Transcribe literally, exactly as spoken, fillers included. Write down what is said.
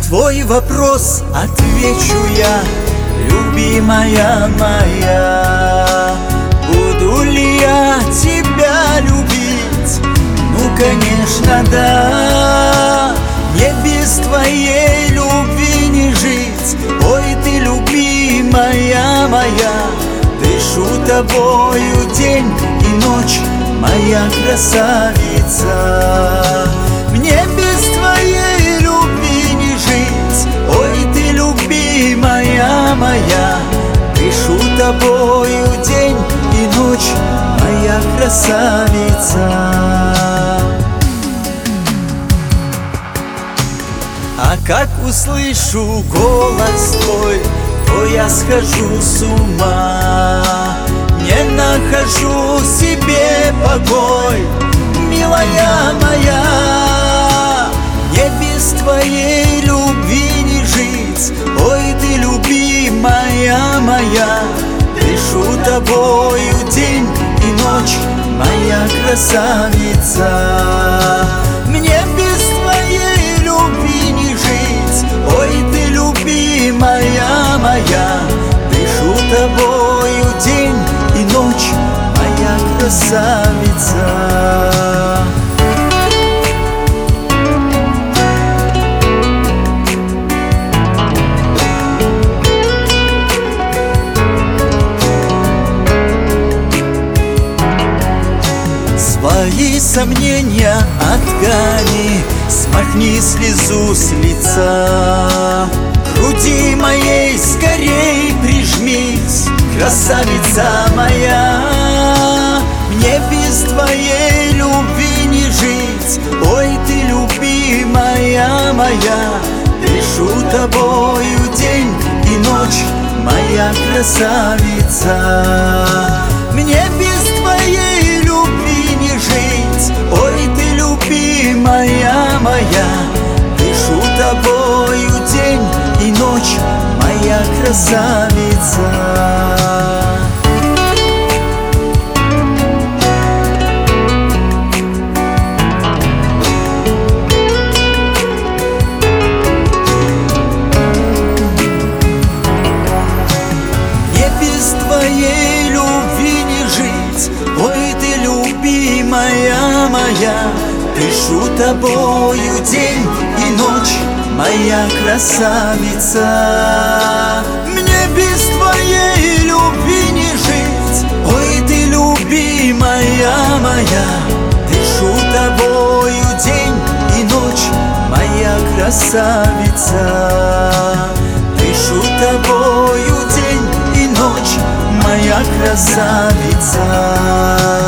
твой вопрос отвечу я, любимая моя. Буду ли я тебя любить? Ну, конечно, да. Мне без твоей любви не жить. Ой, ты любимая моя, дышу тобою день и ночь, моя красавица. Мне без твоей любви не жить. Ой, ты любимая моя, дышу тобою день и ночь, моя красавица. А как услышу голос твой, то я схожу с ума. Не нахожу себе покой, милая моя. Мне без твоей любви не жить. Ой, ты любимая моя, дышу тобою день и ночь, моя красавица. Мне без твоей любви не жить. Ой, ты любимая моя, дышу тобою день и ночь, моя красавица. Свои сомнения отгони, смахни слезу с лица. К груди моей скорей прижмись, красавица моя. Мне без твоей любви не жить. Ой, ты любимая моя, дышу тобою день и ночь, моя красавица. Мне без твоей любви не жить. Ой, ты любимая моя, дышу тобою день и ночь, моя красавица. Мне без твоей любви не жить. Ой, ты любимая моя, дышу тобою день и ночь, моя красавица. Мне без твоей любви не жить. Ой, ты любимая моя, дышу тобою день и ночь, моя красавица. Дышу тобою день и ночь, моя красавица.